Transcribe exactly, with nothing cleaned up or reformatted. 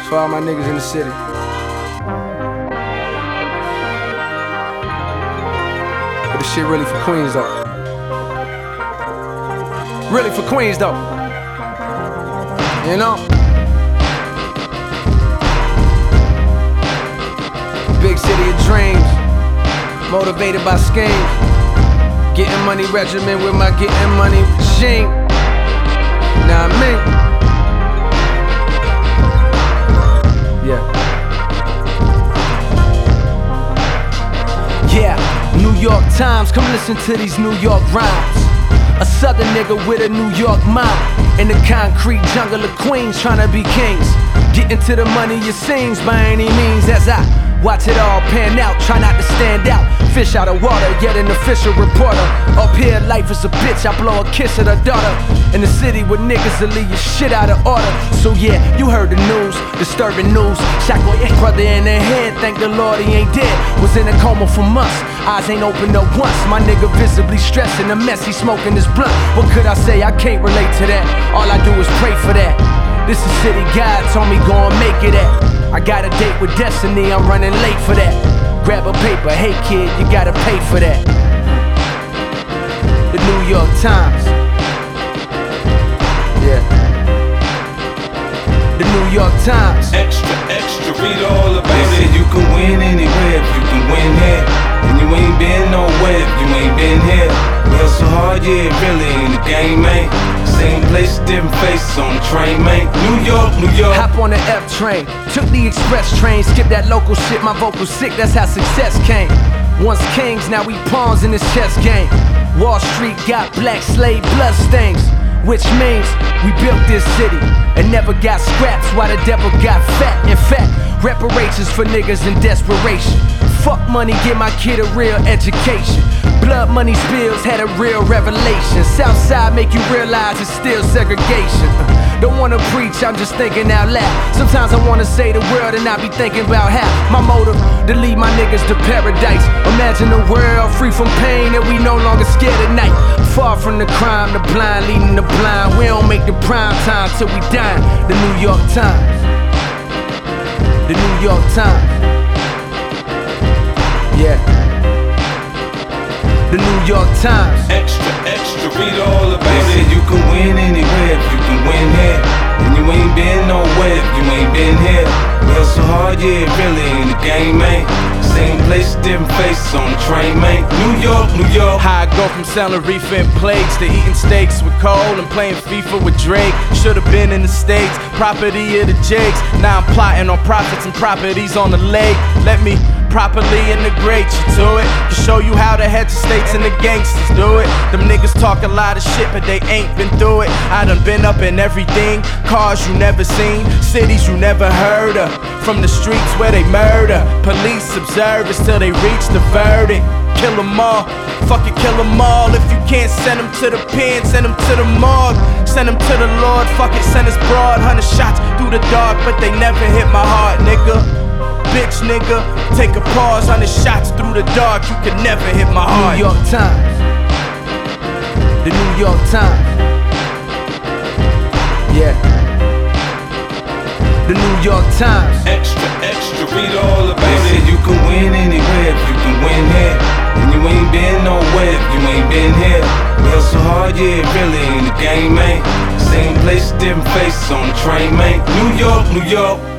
For all my niggas in the city. But this shit really for Queens though. Really for Queens though. You know? Big city of dreams, motivated by schemes. Getting money regimen with my getting money regime. Now I mean. Yeah. Yeah, New York Times, come listen to these New York rhymes. A southern nigga with a New York mind. In the concrete jungle of Queens, tryna be kings. Getting to the money it seems by any means. As I watch it all pan out, try not to stand out. Fish out of water, yet an official reporter. Up here, life is a bitch, I blow a kiss at her daughter. In the city with niggas that leave your shit out of order. So yeah, you heard the news, disturbing news. Shot boy, brother in the head, thank the Lord he ain't dead. Was in a coma for months, eyes ain't opened up once. My nigga visibly stressing the mess, he smoking his blunt. What could I say, I can't relate to that. All I do is pray for that. This is city God told me go and make it at. I got a date with destiny, I'm running late for that. Grab a paper, hey kid, you gotta pay for that. The New York Times. Yeah. The New York Times. Extra, extra, read all about it. They say you can win anywhere if you can win here. And you ain't been nowhere if you ain't been here. We hustle hard, yeah, really in the game, man. Same place, different faces on the train, man. New York, New York. Hop on the F train, took the express train. Skip that local shit, my vocals sick, that's how success came. Once kings, now we pawns in this chess game. Wall Street got black slave blood stains, which means we built this city and never got scraps while the devil got fat. In fact, reparations for niggas in desperation. Fuck money, give my kid a real education. Blood money spills had a real revelation. Southside make you realize it's still segregation. Don't wanna preach, I'm just thinking out loud. Sometimes I wanna say the world and I be thinking about how my motive to lead my niggas to paradise. Imagine a world free from pain and we no longer scared at night. Far from the crime, the blind leading the blind. We don't make the prime time till we die. The New York Times. The New York Times. Yeah. The New York Times. Extra, extra, read all about it. They say you can win anywhere if you can win here. And you ain't been nowhere if you ain't been here. We hustle hard, yeah, really in the game, man. Same place, different faces on the train, man. New York, New York. How I go from selling reefer and plates to eating steaks with Cole and playing FIFA with Drake. Should've been in the States, property of the Jakes. Now I'm plotting on profits and properties on the lake. Let me properly integrate you to it, to show you how the heads of states and the gangsters do it. Them niggas talk a lot of shit, but they ain't been through it. I done been up in everything, cars you never seen, cities you never heard of. From the streets where they murder, police observers till they reach the verdict. Kill them all, fuck it, kill them all. If you can't send them to the pen, send them to the morgue. Send them to the Lord, fuck it, send us broad. Hundred shots through the dark, but they never hit my heart, nigga. Bitch nigga, take a pause on the shots through the dark, you can never hit my heart. New York Times. The New York Times. Yeah. The New York Times. Extra, extra, read all about it. They say you can win anywhere if you can win here. And you ain't been nowhere if you ain't been here. We hustle hard, yeah, really in the game, man. Same place, different faces on the train, man. New York, New York.